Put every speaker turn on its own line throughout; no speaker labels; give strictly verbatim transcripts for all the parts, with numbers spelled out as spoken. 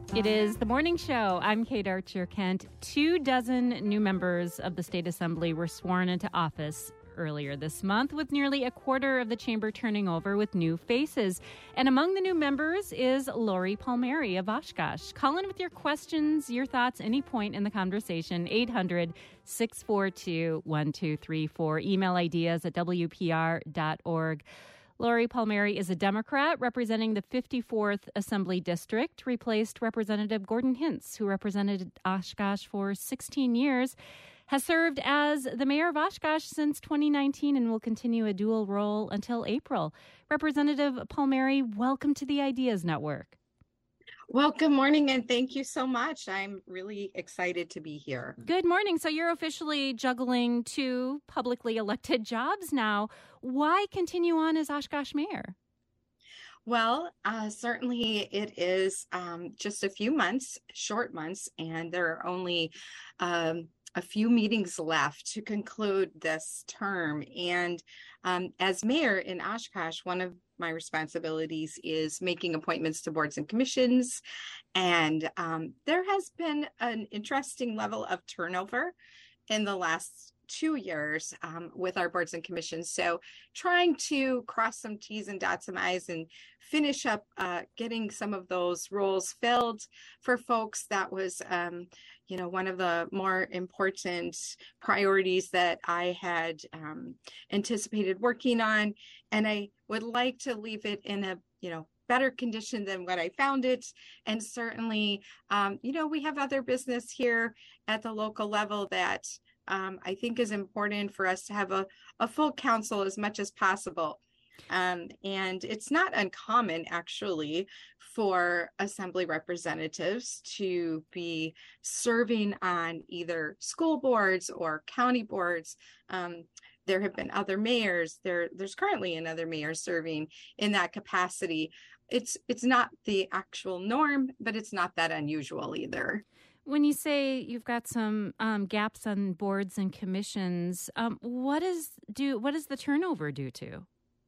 It is the morning show. I'm Kate Archer Kent. Two dozen new members of the State Assembly were sworn into office earlier this month, with nearly a quarter of the chamber turning over with new faces. And among the new members is Lori Palmieri of Oshkosh. Call in with your questions, your thoughts, any point in the conversation. eight hundred, six four two, one two three four. Email ideas at w p r dot org. Lori Palmieri is a Democrat representing the fifty-fourth Assembly District, replaced Representative Gordon Hintz, who represented Oshkosh for sixteen years, has served as the mayor of Oshkosh since twenty nineteen and will continue a dual role until April. Representative Palmieri, welcome to the Ideas Network.
Well, good morning, and thank you so much. I'm really excited to be here.
Good morning. So you're officially juggling two publicly elected jobs now. Why continue on as Oshkosh mayor?
Well, uh, certainly it is um, just a few months, short months, and there are only um, a few meetings left to conclude this term. And um, as mayor in Oshkosh, one of my responsibilities is making appointments to boards and commissions. And um, there has been an interesting level of turnover in the last two years um, with our boards and commissions. So trying to cross some T's and dot some I's and finish up uh, getting some of those roles filled for folks. That was, um, you know, one of the more important priorities that I had um, anticipated working on. And I would like to leave it in a, you know, better condition than what I found it. And certainly, um, you know, we have other business here at the local level that Um, I think is important for us to have a, a full council as much as possible. Um, and it's not uncommon, actually, for assembly representatives to be serving on either school boards or county boards. Um, there have been other mayors. There, there's currently another mayor serving in that capacity. It's it's not the actual norm, but it's not that unusual either.
When you say you've got some um, gaps on boards and commissions, um, what is do what is the turnover due to?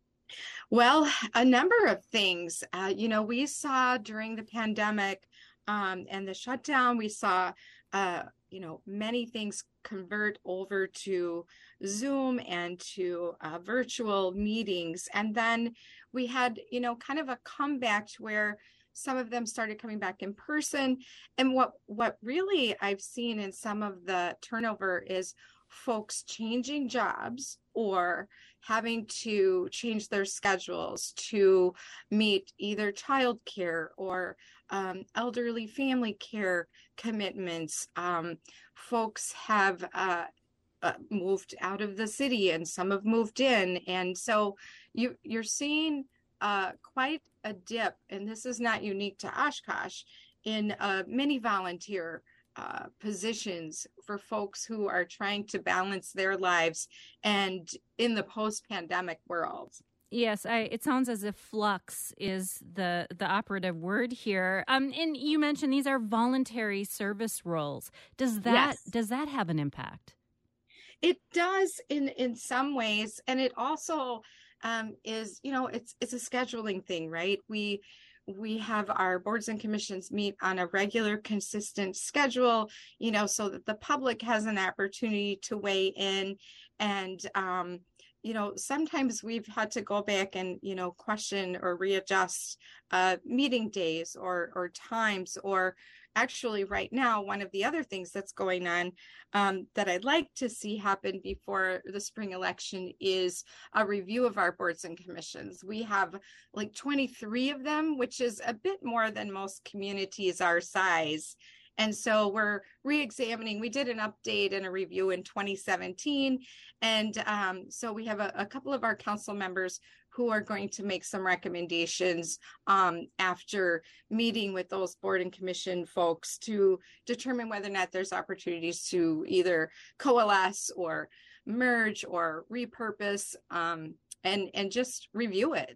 Well, a number of things. Uh, you know, we saw during the pandemic um, and the shutdown, we saw, uh, you know, many things convert over to Zoom and to uh, virtual meetings. And then we had, you know, kind of a comeback to where some of them started coming back in person. And what, what really I've seen in some of the turnover is folks changing jobs or having to change their schedules to meet either childcare or um, elderly family care commitments. Um, folks have uh, uh, moved out of the city and some have moved in. And so you, you're seeing Uh, quite a dip, and this is not unique to Oshkosh, in uh, many volunteer uh, positions for folks who are trying to balance their lives and in the post-pandemic world.
Yes, I, it sounds as if flux is the, the operative word here. Um, and you mentioned these are voluntary service roles. Does that
Yes.
does that have an impact?
It does in in some ways, and it also um, is, you know, it's it's a scheduling thing, right? We we have our boards and commissions meet on a regular, consistent schedule, you know, so that the public has an opportunity to weigh in. And um, you know, sometimes we've had to go back and, you know, question or readjust uh, meeting days or or times. Or actually right now, one of the other things that's going on um, that I'd like to see happen before the spring election is a review of our boards and commissions. We have like twenty-three of them, which is a bit more than most communities our size. And so we're re-examining. We did an update and a review in twenty seventeen. And um, so we have a, a couple of our council members who are going to make some recommendations um, after meeting with those board and commission folks to determine whether or not there's opportunities to either coalesce or merge or repurpose um, and, and just review it.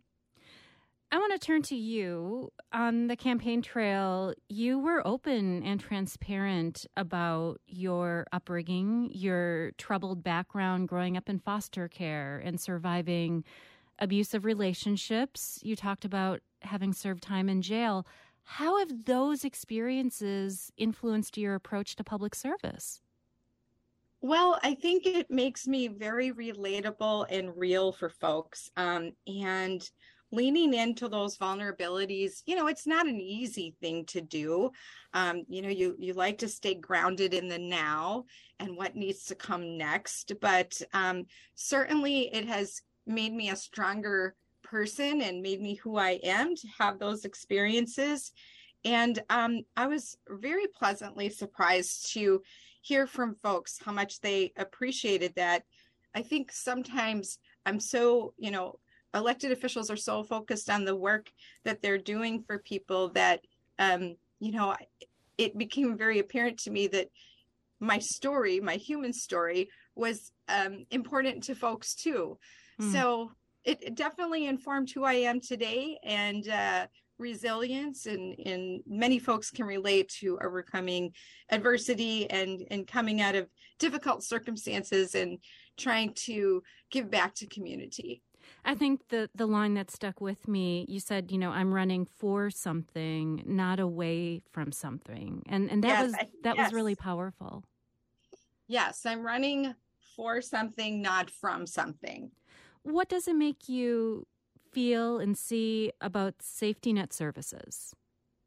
I want to turn to you. On the campaign trail, you were open and transparent about your upbringing, your troubled background growing up in foster care and surviving abusive relationships. You talked about having served time in jail. How have those experiences influenced your approach to public service?
Well, I think it makes me very relatable and real for folks. Um, and leaning into those vulnerabilities, you know, it's not an easy thing to do. Um, you know, you you like to stay grounded in the now and what needs to come next. But um, certainly it has made me a stronger person and made me who I am to have those experiences. And um, I was very pleasantly surprised to hear from folks how much they appreciated that. I think sometimes I'm so, you know, elected officials are so focused on the work that they're doing for people that, um, you know, it became very apparent to me that my story, my human story, was um, important to folks too. Mm. So it, it definitely informed who I am today, and uh, resilience, and, and many folks can relate to overcoming adversity and, and coming out of difficult circumstances and trying to give back to community.
I think the, the line that stuck with me, you said, you know, I'm running for something, not away from something. And and that yes, was I, that yes. was really powerful.
Yes, I'm running for something, not from something.
What does it make you feel and see about safety net services?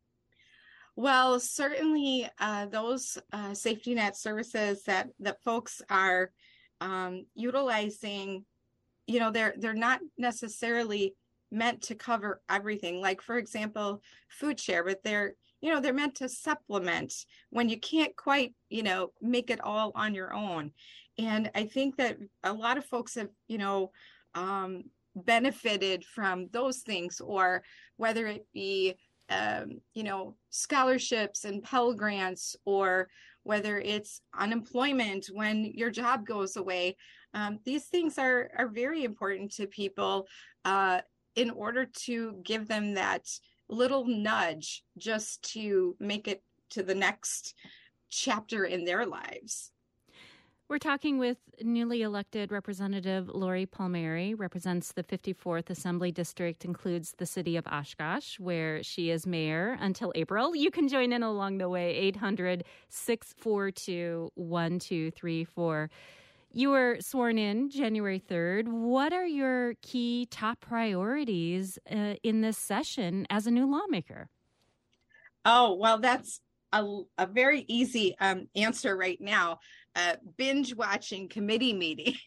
Well, certainly uh, those uh, safety net services that, that folks are um, utilizing, you know, they're they're not necessarily meant to cover everything. Like, for example, food share, but they're, you know, they're meant to supplement when you can't quite, you know, make it all on your own. And I think that a lot of folks have, you know, um, benefited from those things, or whether it be, um, you know, scholarships and Pell Grants, or whether it's unemployment when your job goes away. Um, these things are, are very important to people uh, in order to give them that little nudge just to make it to the next chapter in their lives.
We're talking with newly elected Representative Lori Palmieri, represents the fifty-fourth Assembly District, includes the city of Oshkosh, where she is mayor until April. You can join in along the way, eight hundred, six four two, one two three four. You were sworn in January third. What are your key top priorities uh, in this session as a new lawmaker?
Oh, well, that's a, a very easy um, answer right now. Uh, binge watching committee meetings.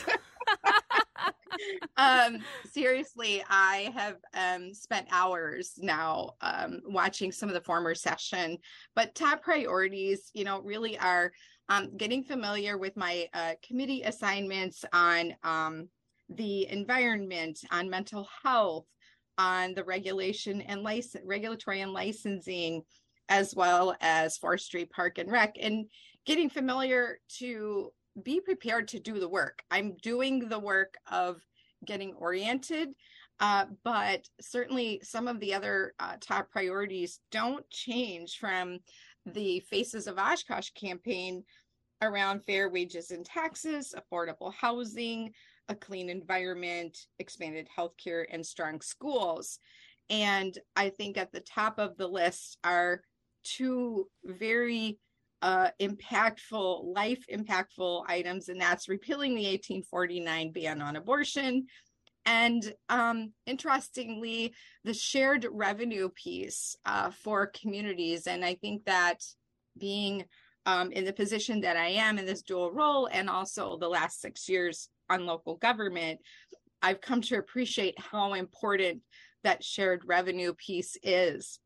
um, seriously, I have um, spent hours now um, watching some of the former session, but top priorities, you know, really are um, getting familiar with my uh, committee assignments on um, the environment, on mental health, on the regulation and license, regulatory and licensing, as well as forestry, park and rec, and getting familiar to be prepared to do the work. I'm doing the work of getting oriented, uh, but certainly some of the other uh, top priorities don't change from the Faces of Oshkosh campaign around fair wages and taxes, affordable housing, a clean environment, expanded healthcare, and strong schools. And I think at the top of the list are two very uh, impactful, life impactful items, and that's repealing the eighteen forty-nine ban on abortion. And um, interestingly, the shared revenue piece uh, for communities. And I think that being um, in the position that I am in this dual role, and also the last six years on local government, I've come to appreciate how important that shared revenue piece is.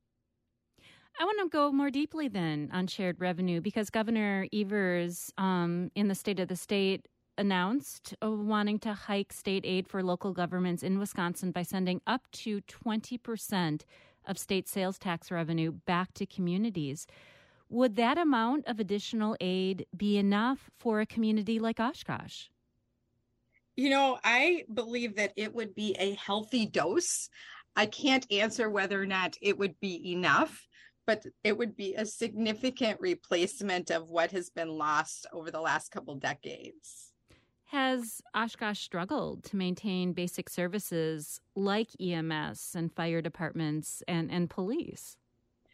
I want to go more deeply then on shared revenue, because Governor Evers um, in the State of the State announced uh, wanting to hike state aid for local governments in Wisconsin by sending up to twenty percent of state sales tax revenue back to communities. Would that amount of additional aid be enough for a community like Oshkosh?
You know, I believe that it would be a healthy dose. I can't answer whether or not it would be enough, but it would be a significant replacement of what has been lost over the last couple decades.
Has Oshkosh struggled to maintain basic services like E M S and fire departments and, and police?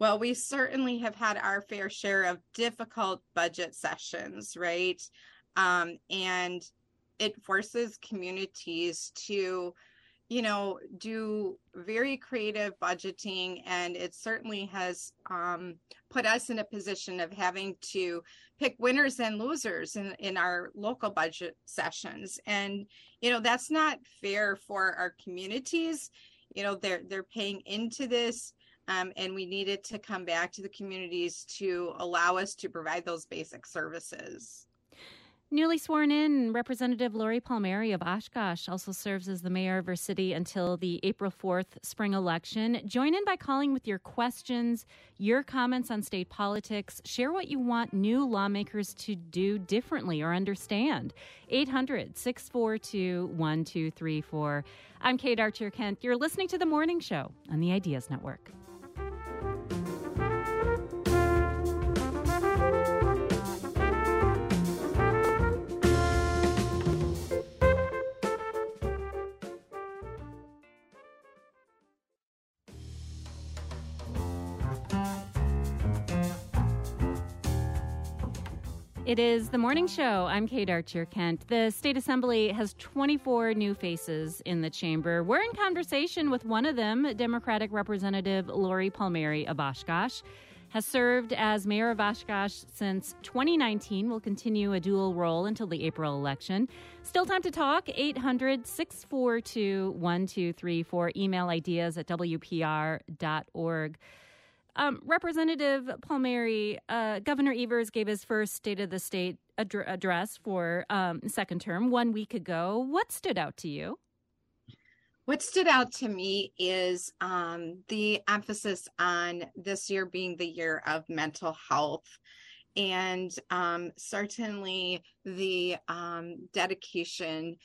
Well, we certainly have had our fair share of difficult budget sessions, right? Um, and it forces communities to, you know, do very creative budgeting, and it certainly has um, put us in a position of having to pick winners and losers in, in our local budget sessions. And, you know, that's not fair for our communities. You know, they're they're paying into this, um, and we needed to come back to the communities to allow us to provide those basic services.
Newly sworn in, Representative Lori Palmieri of Oshkosh also serves as the mayor of our city until the April fourth spring election. Join in by calling with your questions, your comments on state politics. Share what you want new lawmakers to do differently or understand. eight hundred, six four two, one two three four. I'm Kate Archer-Kent. You're listening to The Morning Show on the Ideas Network. It is The Morning Show. I'm Kate Archer-Kent. The State Assembly has twenty-four new faces in the chamber. We're in conversation with one of them, Democratic Representative Lori Palmieri of Oshkosh. Has served as mayor of Oshkosh since twenty nineteen, will continue a dual role until the April election. Still time to talk, eight hundred, six four two, one two three four. Email ideas at w p r dot org. Um, Representative Palmieri, uh, Governor Evers gave his first State of the State ad- address for um, second term one week ago. What stood out to you?
What stood out to me is um, the emphasis on this year being the year of mental health, and um, certainly the um, dedication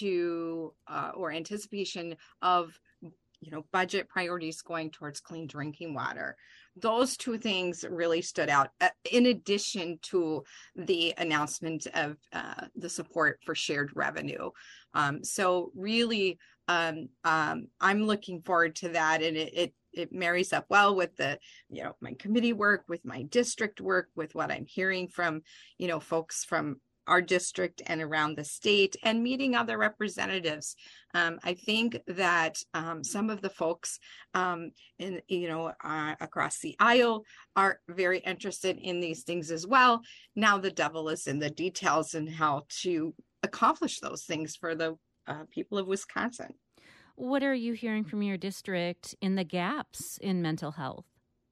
to uh, or anticipation of you know, budget priorities going towards clean drinking water. Those two things really stood out, uh, in addition to the announcement of uh, the support for shared revenue. Um, so really, um, um, I'm looking forward to that. And it, it it marries up well with the, you know, my committee work, with my district work, with what I'm hearing from, you know, folks from our district and around the state, and meeting other representatives. Um, I think that um, some of the folks um, in, you know, uh, across the aisle are very interested in these things as well. Now the devil is in the details and how to accomplish those things for the uh, people of Wisconsin.
What are you hearing from your district in the gaps in mental health?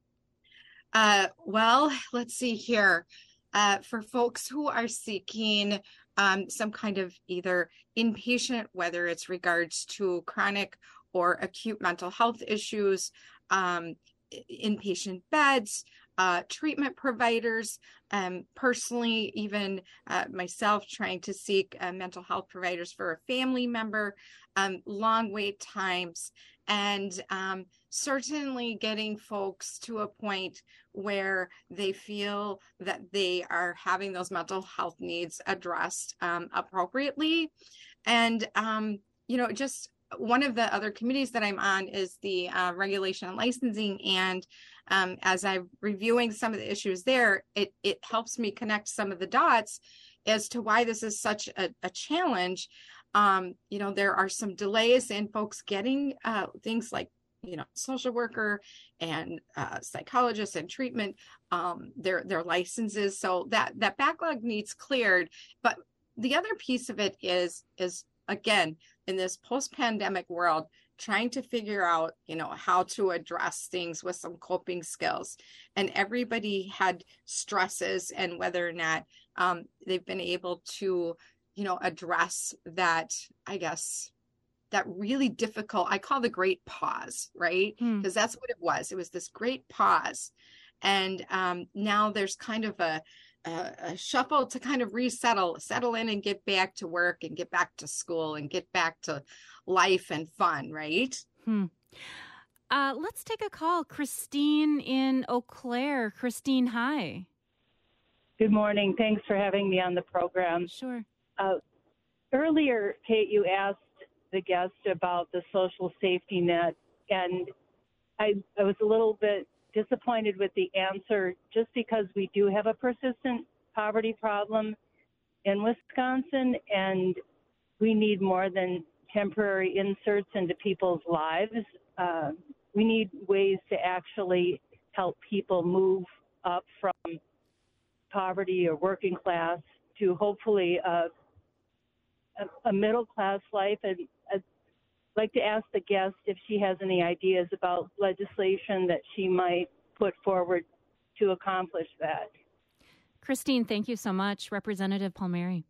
Uh, well, let's see here. Uh, for folks who are seeking um, some kind of either inpatient, whether it's regards to chronic or acute mental health issues, um, inpatient beds, uh, treatment providers, um, personally, even uh, myself trying to seek uh, mental health providers for a family member, um, long wait times, and um, certainly getting folks to a point where they feel that they are having those mental health needs addressed um, appropriately. And, um, you know, just one of the other committees that I'm on is the uh, regulation and licensing. And um, as I'm reviewing some of the issues there, it, it helps me connect some of the dots as to why this is such a, a challenge. Um, you know, there are some delays in folks getting uh, things like, you know, social worker and uh, psychologists and treatment, um, their their licenses. So that that backlog needs cleared. But the other piece of it is is again, in this post-pandemic world, trying to figure out, you know, how to address things with some coping skills. And everybody had stresses, and whether or not um, they've been able to, you know, address that, I guess, that really difficult, I call the great pause, right? Because hmm. that's what it was. It was this great pause. And um, now there's kind of a, a, a shuffle to kind of resettle, settle in and get back to work and get back to school and get back to life and fun, right?
Hmm. Uh, let's take a call. Christine in Eau Claire. Christine, hi.
Good morning. Thanks for having me on the program.
Sure.
Uh, earlier, Kate, you asked the guest about the social safety net, and I, I was a little bit disappointed with the answer just because we do have a persistent poverty problem in Wisconsin, and we need more than temporary inserts into people's lives. Uh, we need ways to actually help people move up from poverty or working class to hopefully a, a, a middle class life. And I'd like to ask the guest if she has any ideas about legislation that she might put forward to accomplish that.
Christine, thank you so much. Representative Palmieri.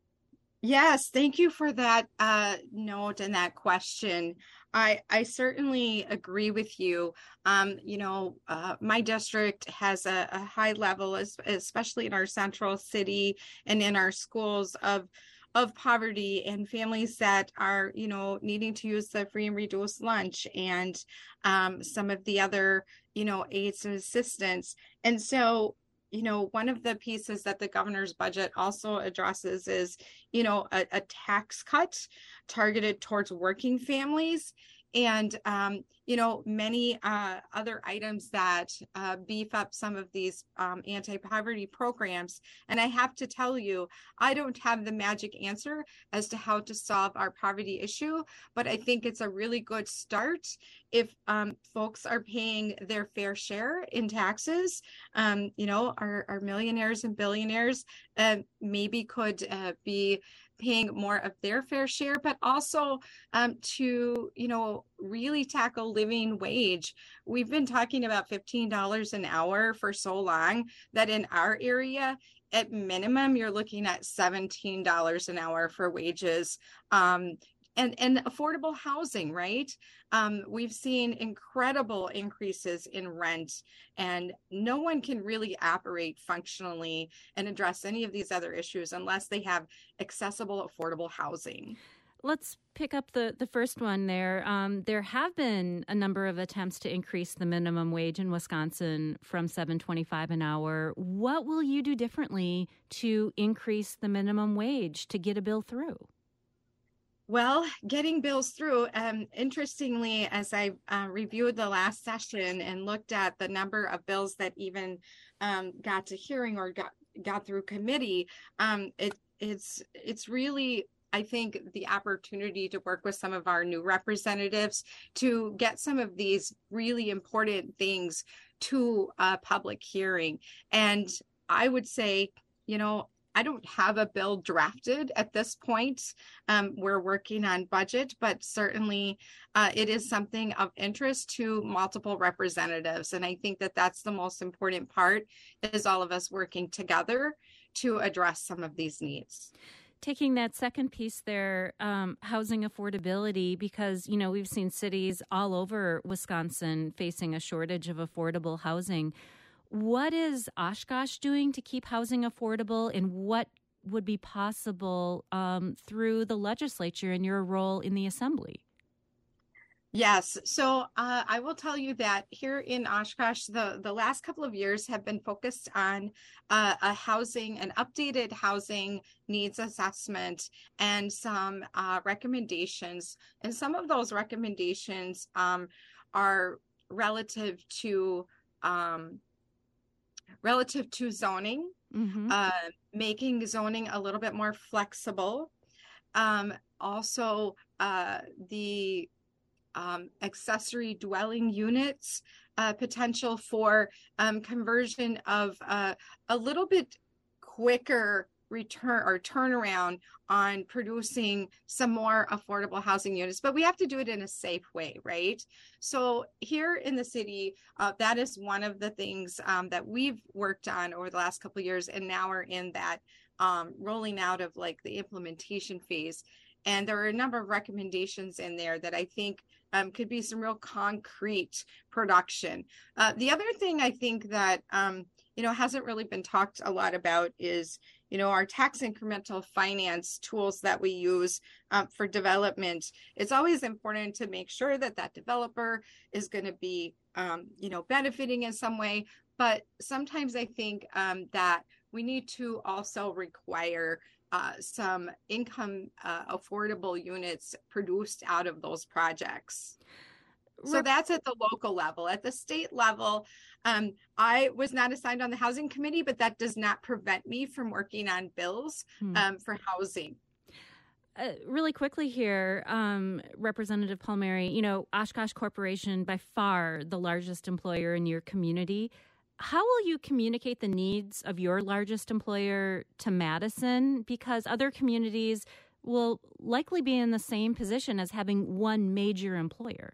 Yes, thank you for that uh, note and that question. I I certainly agree with you. Um, you know, uh, my district has a, a high level, especially in our central city and in our schools, of of poverty and families that are, you know, needing to use the free and reduced lunch and um, some of the other, you know, aids and assistance. And so, you know, one of the pieces that the governor's budget also addresses is, you know, a, a tax cut targeted towards working families. And, um, you know, many uh, other items that uh, beef up some of these um, anti-poverty programs. And I have to tell you, I don't have the magic answer as to how to solve our poverty issue, but I think it's a really good start if um, folks are paying their fair share in taxes. Um, you know, our, our millionaires and billionaires uh, maybe could uh, be paying more of their fair share, but also um, to, you know, really tackle living wage. We've been talking about fifteen dollars an hour for so long that in our area, at minimum, you're looking at seventeen dollars an hour for wages. Um, and, and affordable housing, right? Um, we've seen incredible increases in rent, and no one can really operate functionally and address any of these other issues unless they have accessible, affordable housing.
Let's pick up the, the first one there. Um, there have been a number of attempts to increase the minimum wage in Wisconsin from seven twenty-five an hour. What will you do differently to increase the minimum wage to get a bill through?
Well, getting bills through, um, interestingly, as I uh, reviewed the last session and looked at the number of bills that even um, got to hearing or got, got through committee, um, it, it's it's really, I think, the opportunity to work with some of our new representatives to get some of these really important things to a public hearing. And I would say, you know, I don't have a bill drafted at this point. Um, we're working on budget, but certainly uh, it is something of interest to multiple representatives. And I think that that's the most important part, is all of us working together to address some of these needs.
Taking that second piece there, um, housing affordability, because, you know, we've seen cities all over Wisconsin facing a shortage of affordable housing. What is Oshkosh doing to keep housing affordable, and what would be possible um, through the legislature and your role in the assembly?
Yes. So uh, I will tell you that here in Oshkosh, the, the last couple of years have been focused on uh, a housing, an updated housing needs assessment and some uh, recommendations. And some of those recommendations um, are relative to um, relative to zoning, mm-hmm. uh, making zoning a little bit more flexible. Um, also, uh, the um, accessory dwelling units, uh, potential for um, conversion of uh, a little bit quicker return or turnaround on producing some more affordable housing units, but we have to do it in a safe way, right? So here in the city, uh, that is one of the things um, that we've worked on over the last couple of years, and now we're in that um, rolling out of like the implementation phase. And there are a number of recommendations in there that I think um, could be some real concrete production. Uh, the other thing I think that, um, you know, hasn't really been talked a lot about is, you know, our tax incremental finance tools that we use um, for development. It's always important to make sure that that developer is going to be, um, you know, benefiting in some way. But sometimes I think um, that we need to also require uh, some income uh, affordable units produced out of those projects. So that's at the local level. At the state level, Um, I was not assigned on the housing committee, but that does not prevent me from working on bills
Hmm.
um, for housing.
Uh, really quickly here, um, Representative Palmieri, you know, Oshkosh Corporation, by far the largest employer in your community. How will you communicate the needs of your largest employer to Madison? Because other communities will likely be in the same position as having one major employer.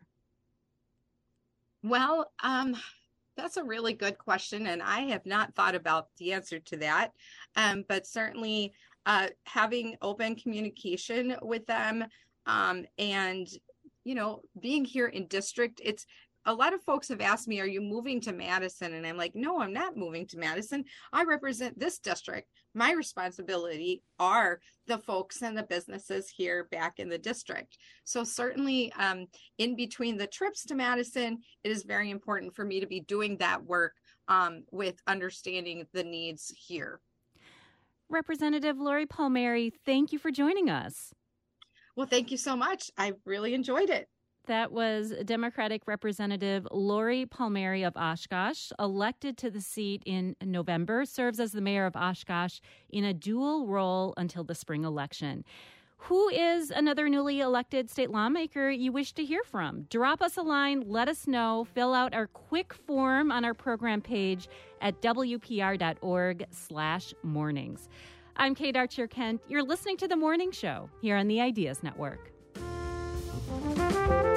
Well, um, that's a really good question, and I have not thought about the answer to that. Um, but certainly, uh, having open communication with them, um, and you know, being here in district, it's a lot of folks have asked me, "Are you moving to Madison?" And I'm like, "No, I'm not moving to Madison. I represent this district. My responsibility are the folks and the businesses here back in the district." So certainly, um, in between the trips to Madison, it is very important for me to be doing that work um, with understanding the needs here.
Representative Lori Palmieri, thank you for joining us.
Well, thank you so much. I really enjoyed it.
That was Democratic Representative Lori Palmieri of Oshkosh, elected to the seat in November, serves as the mayor of Oshkosh in a dual role until the spring election. Who is another newly elected state lawmaker you wish to hear from? Drop us a line, let us know, fill out our quick form on our program page at W P R dot org slash mornings. I'm Kate Archer Kent. You're listening to The Morning Show here on the Ideas Network.